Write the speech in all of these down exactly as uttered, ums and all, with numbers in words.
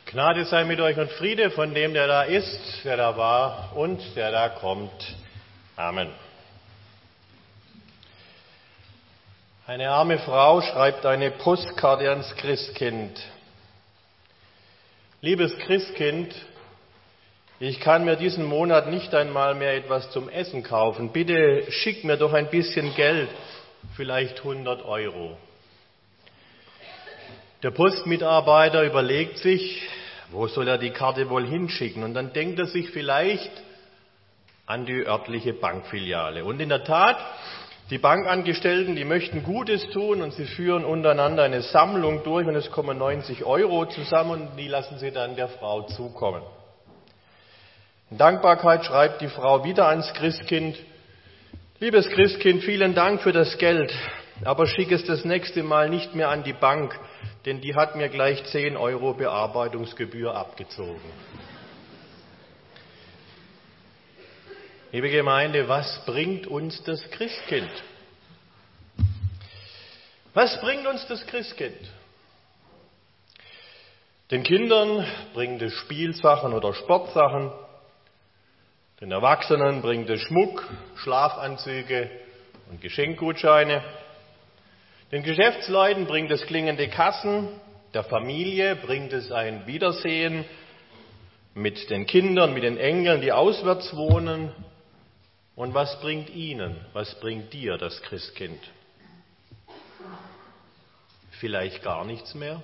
Gnade sei mit euch und Friede von dem, der da ist, der da war und der da kommt. Amen. Eine arme Frau schreibt eine Postkarte ans Christkind. Liebes Christkind, ich kann mir diesen Monat nicht einmal mehr etwas zum Essen kaufen. Bitte schick mir doch ein bisschen Geld, vielleicht hundert Euro. Der Postmitarbeiter überlegt sich, wo soll er die Karte wohl hinschicken? Und dann denkt er sich vielleicht an die örtliche Bankfiliale. Und in der Tat, die Bankangestellten, die möchten Gutes tun und sie führen untereinander eine Sammlung durch und es kommen neunzig Euro zusammen und die lassen sie dann der Frau zukommen. In Dankbarkeit schreibt die Frau wieder ans Christkind: Liebes Christkind, vielen Dank für das Geld, aber schick es das nächste Mal nicht mehr an die Bank, denn die hat mir gleich zehn Euro Bearbeitungsgebühr abgezogen. Liebe Gemeinde, was bringt uns das Christkind? Was bringt uns das Christkind? Den Kindern bringt es Spielsachen oder Sportsachen, den Erwachsenen bringt es Schmuck, Schlafanzüge und Geschenkgutscheine. Den Geschäftsleuten bringt es klingende Kassen, der Familie bringt es ein Wiedersehen mit den Kindern, mit den Enkeln, die auswärts wohnen. Und was bringt ihnen, was bringt dir das Christkind? Vielleicht gar nichts mehr,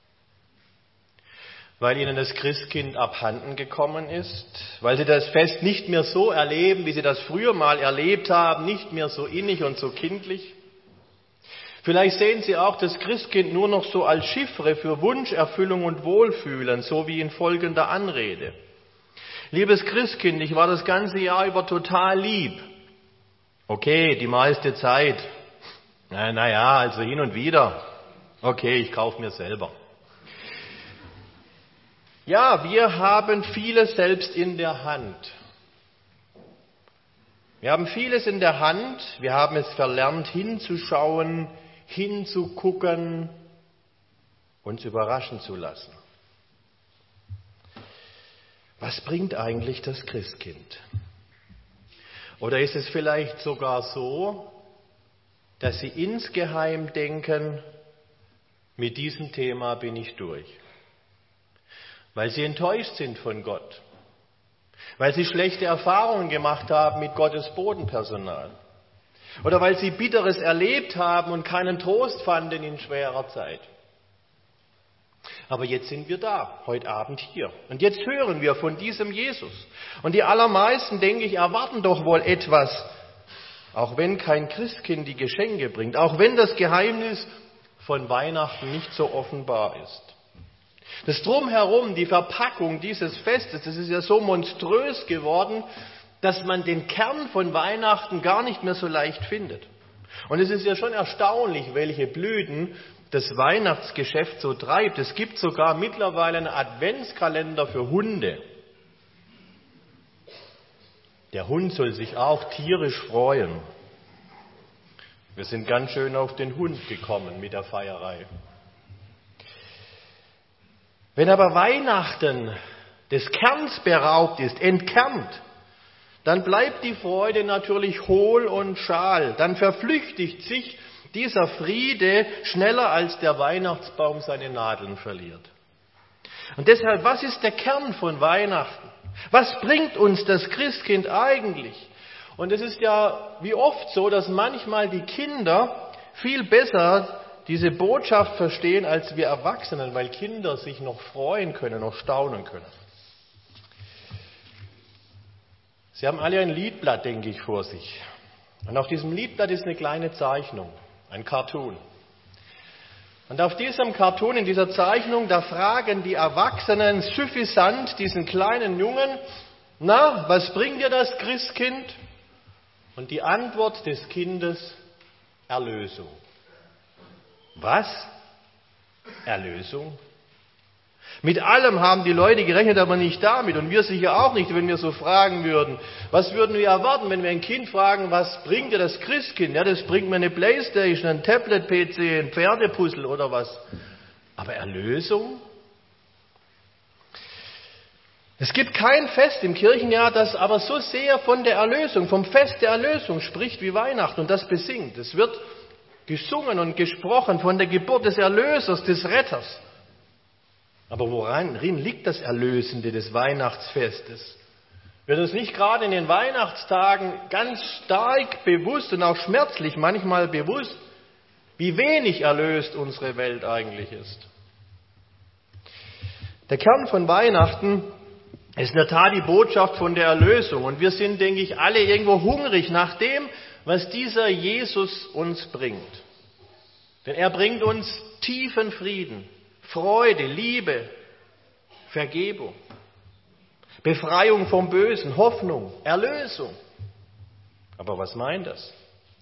weil ihnen das Christkind abhanden gekommen ist, weil sie das Fest nicht mehr so erleben, wie sie das früher mal erlebt haben, nicht mehr so innig und so kindlich. Vielleicht sehen Sie auch das Christkind nur noch so als Chiffre für Wunscherfüllung und Wohlfühlen, so wie in folgender Anrede. Liebes Christkind, ich war das ganze Jahr über total lieb. Okay, die meiste Zeit. Na, na ja, also hin und wieder. Okay, ich kaufe mir selber. Ja, wir haben vieles selbst in der Hand. Wir haben vieles in der Hand. Wir haben es verlernt, hinzuschauen, hinzugucken, uns überraschen zu lassen. Was bringt eigentlich das Christkind? Oder ist es vielleicht sogar so, dass Sie insgeheim denken, mit diesem Thema bin ich durch? Weil Sie enttäuscht sind von Gott. Weil Sie schlechte Erfahrungen gemacht haben mit Gottes Bodenpersonal. Oder weil Sie Bitteres erlebt haben und keinen Trost fanden in schwerer Zeit. Aber jetzt sind wir da, heute Abend hier. Und jetzt hören wir von diesem Jesus. Und die allermeisten, denke ich, erwarten doch wohl etwas, auch wenn kein Christkind die Geschenke bringt, auch wenn das Geheimnis von Weihnachten nicht so offenbar ist. Das Drumherum, die Verpackung dieses Festes, das ist ja so monströs geworden, dass man den Kern von Weihnachten gar nicht mehr so leicht findet. Und es ist ja schon erstaunlich, welche Blüten das Weihnachtsgeschäft so treibt. Es gibt sogar mittlerweile einen Adventskalender für Hunde. Der Hund soll sich auch tierisch freuen. Wir sind ganz schön auf den Hund gekommen mit der Feierei. Wenn aber Weihnachten des Kerns beraubt ist, entkernt, dann bleibt die Freude natürlich hohl und schal. Dann verflüchtigt sich dieser Friede schneller, als der Weihnachtsbaum seine Nadeln verliert. Und deshalb, was ist der Kern von Weihnachten? Was bringt uns das Christkind eigentlich? Und es ist ja wie oft so, dass manchmal die Kinder viel besser diese Botschaft verstehen als wir Erwachsenen, weil Kinder sich noch freuen können, noch staunen können. Sie haben alle ein Liedblatt, denke ich, vor sich. Und auf diesem Liedblatt ist eine kleine Zeichnung, ein Cartoon. Und auf diesem Cartoon, in dieser Zeichnung, da fragen die Erwachsenen suffisant diesen kleinen Jungen: Na, was bringt dir das Christkind? Und die Antwort des Kindes: Erlösung. Was? Erlösung? Mit allem haben die Leute gerechnet, aber nicht damit. Und wir sicher auch nicht, wenn wir so fragen würden. Was würden wir erwarten, wenn wir ein Kind fragen, was bringt dir das Christkind? Ja, das bringt mir eine Playstation, ein Tablet-P C, ein Pferdepuzzle oder was. Aber Erlösung? Es gibt kein Fest im Kirchenjahr, das aber so sehr von der Erlösung, vom Fest der Erlösung spricht wie Weihnachten und das besingt. Es wird gesungen und gesprochen von der Geburt des Erlösers, des Retters. Aber worin liegt das Erlösende des Weihnachtsfestes? Wird uns nicht gerade in den Weihnachtstagen ganz stark bewusst und auch schmerzlich manchmal bewusst, wie wenig erlöst unsere Welt eigentlich ist? Der Kern von Weihnachten ist in der Tat die Botschaft von der Erlösung. Und wir sind, denke ich, alle irgendwo hungrig nach dem, was dieser Jesus uns bringt. Denn er bringt uns tiefen Frieden, Freude, Liebe, Vergebung, Befreiung vom Bösen, Hoffnung, Erlösung. Aber was meint das?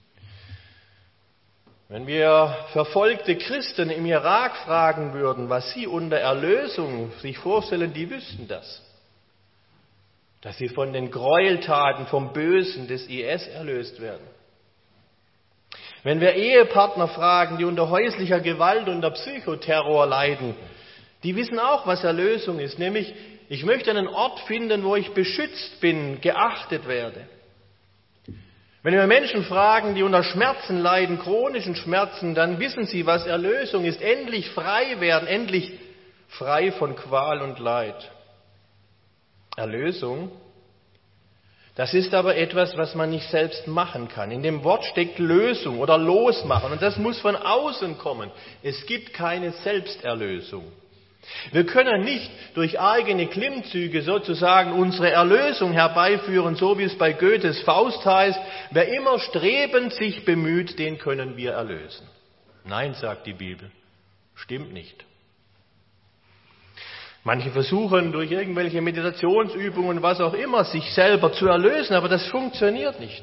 Wenn wir verfolgte Christen im Irak fragen würden, was sie unter Erlösung sich vorstellen, die wüssten das. Dass sie von den Gräueltaten, vom Bösen des I S erlöst werden. Wenn wir Ehepartner fragen, die unter häuslicher Gewalt, unter Psychoterror leiden, die wissen auch, was Erlösung ist, nämlich ich möchte einen Ort finden, wo ich beschützt bin, geachtet werde. Wenn wir Menschen fragen, die unter Schmerzen leiden, chronischen Schmerzen, dann wissen sie, was Erlösung ist, endlich frei werden, endlich frei von Qual und Leid. Erlösung, das ist aber etwas, was man nicht selbst machen kann. In dem Wort steckt Lösung oder Losmachen und das muss von außen kommen. Es gibt keine Selbsterlösung. Wir können nicht durch eigene Klimmzüge sozusagen unsere Erlösung herbeiführen, so wie es bei Goethes Faust heißt, wer immer strebend sich bemüht, den können wir erlösen. Nein, sagt die Bibel, stimmt nicht. Manche versuchen durch irgendwelche Meditationsübungen, was auch immer, sich selber zu erlösen, aber das funktioniert nicht.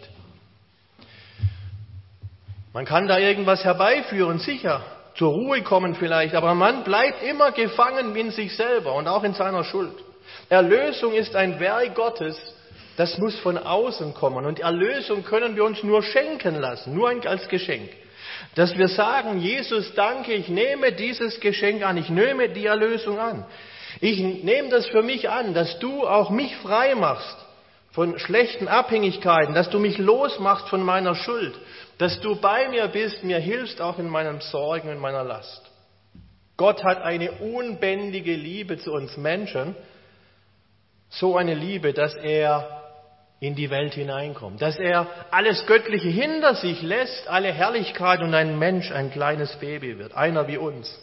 Man kann da irgendwas herbeiführen, sicher, zur Ruhe kommen vielleicht, aber man bleibt immer gefangen in sich selber und auch in seiner Schuld. Erlösung ist ein Werk Gottes, das muss von außen kommen und Erlösung können wir uns nur schenken lassen, nur als Geschenk. Dass wir sagen, Jesus, danke, ich nehme dieses Geschenk an, ich nehme die Erlösung an. Ich nehme das für mich an, dass du auch mich frei machst von schlechten Abhängigkeiten, dass du mich losmachst von meiner Schuld, dass du bei mir bist, mir hilfst auch in meinen Sorgen und meiner Last. Gott hat eine unbändige Liebe zu uns Menschen, so eine Liebe, dass er in die Welt hineinkommt, dass er alles Göttliche hinter sich lässt, alle Herrlichkeit und ein Mensch, ein kleines Baby wird, einer wie uns.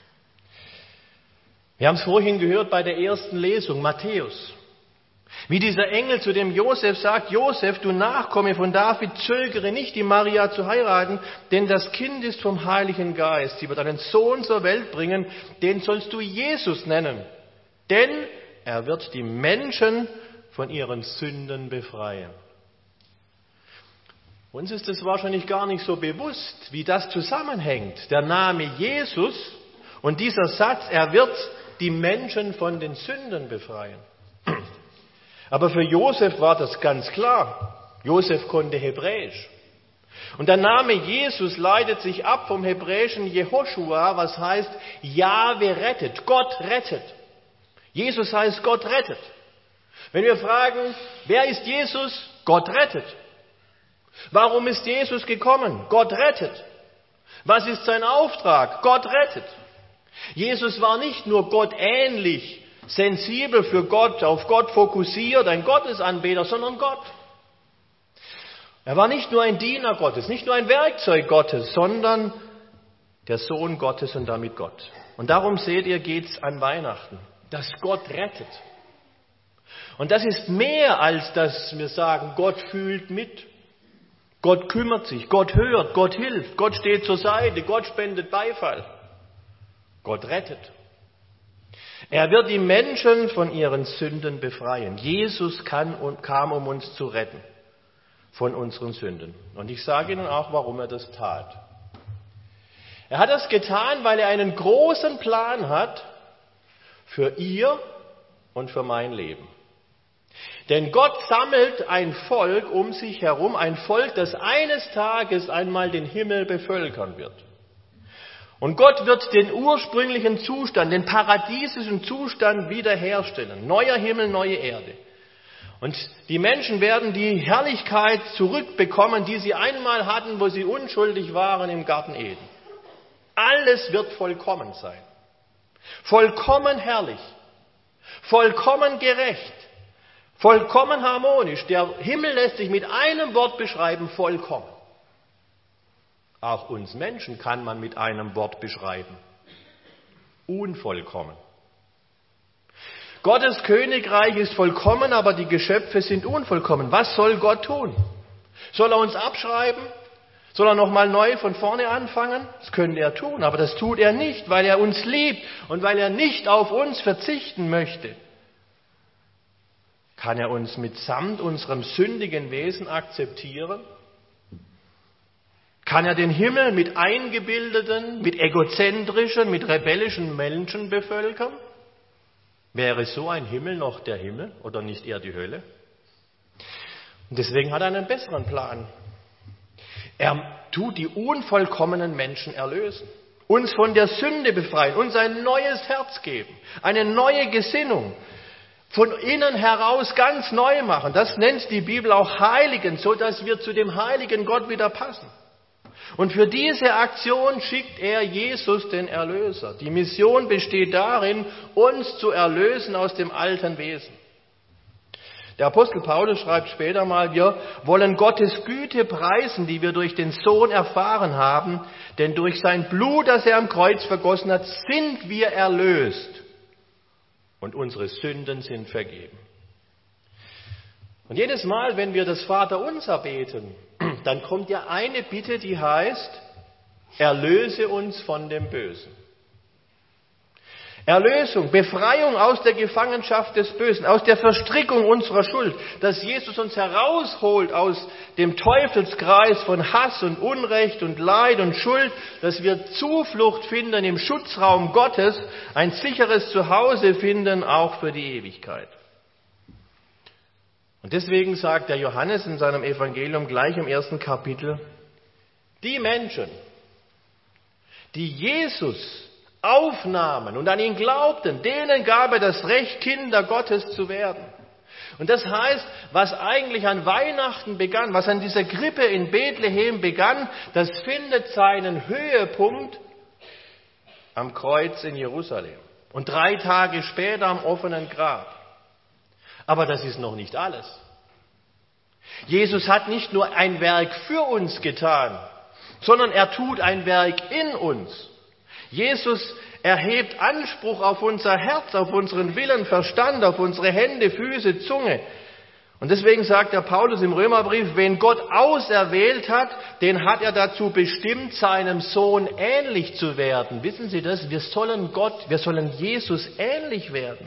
Wir haben es vorhin gehört bei der ersten Lesung, Matthäus. Wie dieser Engel zu dem Josef sagt, Josef, du Nachkomme von David, zögere nicht, die Maria zu heiraten, denn das Kind ist vom Heiligen Geist. Sie wird einen Sohn zur Welt bringen, den sollst du Jesus nennen. Denn er wird die Menschen von ihren Sünden befreien. Uns ist es wahrscheinlich gar nicht so bewusst, wie das zusammenhängt. Der Name Jesus und dieser Satz, er wird die Menschen von den Sünden befreien. Aber für Josef war das ganz klar. Josef konnte Hebräisch. Und der Name Jesus leitet sich ab vom hebräischen Jehoshua, was heißt, Jahwe rettet, Gott rettet. Jesus heißt, Gott rettet. Wenn wir fragen, wer ist Jesus? Gott rettet. Warum ist Jesus gekommen? Gott rettet. Was ist sein Auftrag? Gott rettet. Jesus war nicht nur Gott ähnlich, sensibel für Gott, auf Gott fokussiert, ein Gottesanbeter, sondern Gott. Er war nicht nur ein Diener Gottes, nicht nur ein Werkzeug Gottes, sondern der Sohn Gottes und damit Gott. Und darum seht ihr, geht's an Weihnachten, dass Gott rettet. Und das ist mehr als, dass wir sagen, Gott fühlt mit. Gott kümmert sich, Gott hört, Gott hilft, Gott steht zur Seite, Gott spendet Beifall. Gott rettet. Er wird die Menschen von ihren Sünden befreien. Jesus kann und kam, um uns zu retten von unseren Sünden. Und ich sage Ihnen auch, warum er das tat. Er hat das getan, weil er einen großen Plan hat für ihr und für mein Leben. Denn Gott sammelt ein Volk um sich herum, ein Volk, das eines Tages einmal den Himmel bevölkern wird. Und Gott wird den ursprünglichen Zustand, den paradiesischen Zustand wiederherstellen. Neuer Himmel, neue Erde. Und die Menschen werden die Herrlichkeit zurückbekommen, die sie einmal hatten, wo sie unschuldig waren im Garten Eden. Alles wird vollkommen sein. Vollkommen herrlich. Vollkommen gerecht. Vollkommen harmonisch. Der Himmel lässt sich mit einem Wort beschreiben, vollkommen. Auch uns Menschen kann man mit einem Wort beschreiben. Unvollkommen. Gottes Königreich ist vollkommen, aber die Geschöpfe sind unvollkommen. Was soll Gott tun? Soll er uns abschreiben? Soll er nochmal neu von vorne anfangen? Das könnte er tun, aber das tut er nicht, weil er uns liebt und weil er nicht auf uns verzichten möchte. Kann er uns mitsamt unserem sündigen Wesen akzeptieren? Kann er den Himmel mit eingebildeten, mit egozentrischen, mit rebellischen Menschen bevölkern? Wäre so ein Himmel noch der Himmel oder nicht eher die Hölle? Und deswegen hat er einen besseren Plan. Er tut die unvollkommenen Menschen erlösen, uns von der Sünde befreien, uns ein neues Herz geben, eine neue Gesinnung, von innen heraus ganz neu machen. Das nennt die Bibel auch Heiligen, so dass wir zu dem heiligen Gott wieder passen. Und für diese Aktion schickt er Jesus, den Erlöser. Die Mission besteht darin, uns zu erlösen aus dem alten Wesen. Der Apostel Paulus schreibt später mal, wir wollen Gottes Güte preisen, die wir durch den Sohn erfahren haben, denn durch sein Blut, das er am Kreuz vergossen hat, sind wir erlöst und unsere Sünden sind vergeben. Und jedes Mal, wenn wir das Vaterunser beten, dann kommt ja eine Bitte, die heißt, erlöse uns von dem Bösen. Erlösung, Befreiung aus der Gefangenschaft des Bösen, aus der Verstrickung unserer Schuld, dass Jesus uns herausholt aus dem Teufelskreis von Hass und Unrecht und Leid und Schuld, dass wir Zuflucht finden im Schutzraum Gottes, ein sicheres Zuhause finden, auch für die Ewigkeit. Und deswegen sagt der Johannes in seinem Evangelium gleich im ersten Kapitel, die Menschen, die Jesus aufnahmen und an ihn glaubten, denen gab er das Recht, Kinder Gottes zu werden. Und das heißt, was eigentlich an Weihnachten begann, was an dieser Krippe in Bethlehem begann, das findet seinen Höhepunkt am Kreuz in Jerusalem und drei Tage später am offenen Grab. Aber das ist noch nicht alles. Jesus hat nicht nur ein Werk für uns getan, sondern er tut ein Werk in uns. Jesus erhebt Anspruch auf unser Herz, auf unseren Willen, Verstand, auf unsere Hände, Füße, Zunge. Und deswegen sagt der Paulus im Römerbrief, wen Gott auserwählt hat, den hat er dazu bestimmt, seinem Sohn ähnlich zu werden. Wissen Sie das? Wir sollen Gott, wir sollen Jesus ähnlich werden.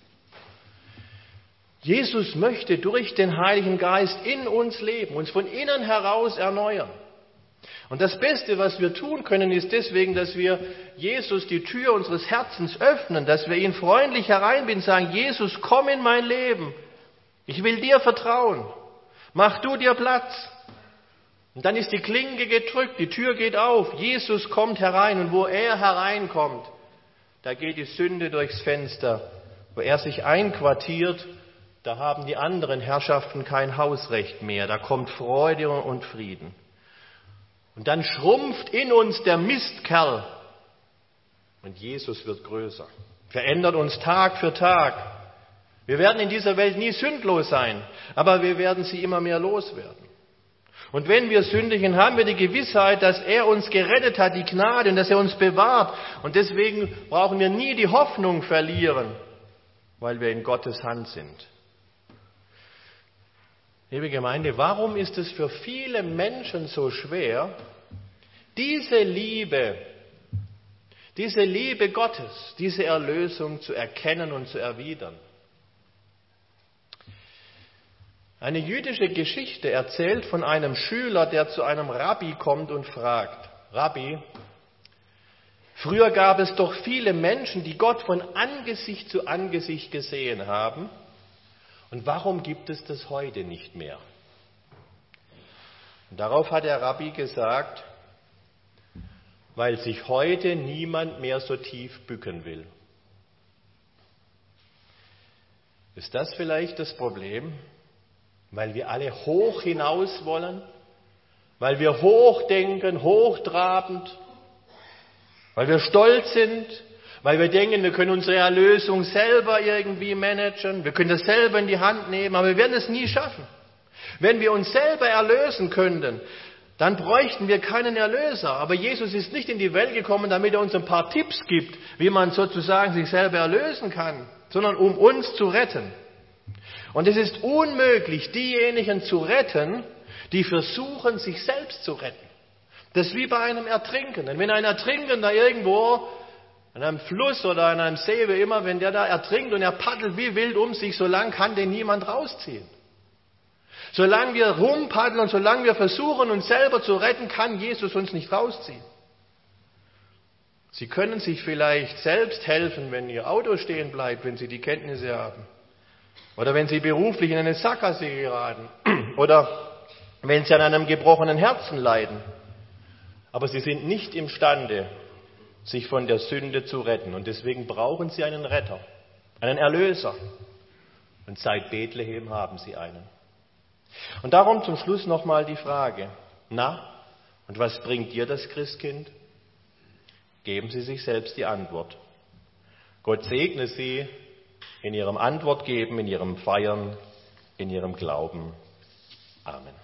Jesus möchte durch den Heiligen Geist in uns leben, uns von innen heraus erneuern. Und das Beste, was wir tun können, ist deswegen, dass wir Jesus die Tür unseres Herzens öffnen, dass wir ihn freundlich hereinbinden, sagen, Jesus, komm in mein Leben. Ich will dir vertrauen. Mach du dir Platz. Und dann ist die Klinke gedrückt, die Tür geht auf, Jesus kommt herein und wo er hereinkommt, da geht die Sünde durchs Fenster. Wo er sich einquartiert, da haben die anderen Herrschaften kein Hausrecht mehr. Da kommt Freude und Frieden. Und dann schrumpft in uns der Mistkerl und Jesus wird größer. Verändert uns Tag für Tag. Wir werden in dieser Welt nie sündlos sein, aber wir werden sie immer mehr loswerden. Und wenn wir sündigen, haben wir die Gewissheit, dass er uns gerettet hat, die Gnade, und dass er uns bewahrt. Und deswegen brauchen wir nie die Hoffnung verlieren, weil wir in Gottes Hand sind. Liebe Gemeinde, warum ist es für viele Menschen so schwer, diese Liebe, diese Liebe Gottes, diese Erlösung zu erkennen und zu erwidern? Eine jüdische Geschichte erzählt von einem Schüler, der zu einem Rabbi kommt und fragt, Rabbi, früher gab es doch viele Menschen, die Gott von Angesicht zu Angesicht gesehen haben. Und warum gibt es das heute nicht mehr? Und darauf hat der Rabbi gesagt, weil sich heute niemand mehr so tief bücken will. Ist das vielleicht das Problem? Weil wir alle hoch hinaus wollen? Weil wir hoch denken, hochtrabend? Weil wir stolz sind? Weil wir denken, wir können unsere Erlösung selber irgendwie managen? Wir können das selber in die Hand nehmen, aber wir werden es nie schaffen. Wenn wir uns selber erlösen könnten, dann bräuchten wir keinen Erlöser. Aber Jesus ist nicht in die Welt gekommen, damit er uns ein paar Tipps gibt, wie man sozusagen sich selber erlösen kann, sondern um uns zu retten. Und es ist unmöglich, diejenigen zu retten, die versuchen, sich selbst zu retten. Das ist wie bei einem Ertrinkenden. Wenn ein Ertrinkender irgendwo an einem Fluss oder an einem See, wie immer, wenn der da ertrinkt und er paddelt wie wild um sich, solange kann den niemand rausziehen. Solange wir rumpaddeln und solange wir versuchen, uns selber zu retten, kann Jesus uns nicht rausziehen. Sie können sich vielleicht selbst helfen, wenn Ihr Auto stehen bleibt, wenn Sie die Kenntnisse haben. Oder wenn Sie beruflich in eine Sackgasse geraten. Oder wenn Sie an einem gebrochenen Herzen leiden. Aber Sie sind nicht imstande, sich von der Sünde zu retten. Und deswegen brauchen Sie einen Retter, einen Erlöser. Und seit Bethlehem haben Sie einen. Und darum zum Schluss nochmal die Frage, na, und was bringt dir das Christkind? Geben Sie sich selbst die Antwort. Gott segne Sie in Ihrem Antwortgeben, in Ihrem Feiern, in Ihrem Glauben. Amen.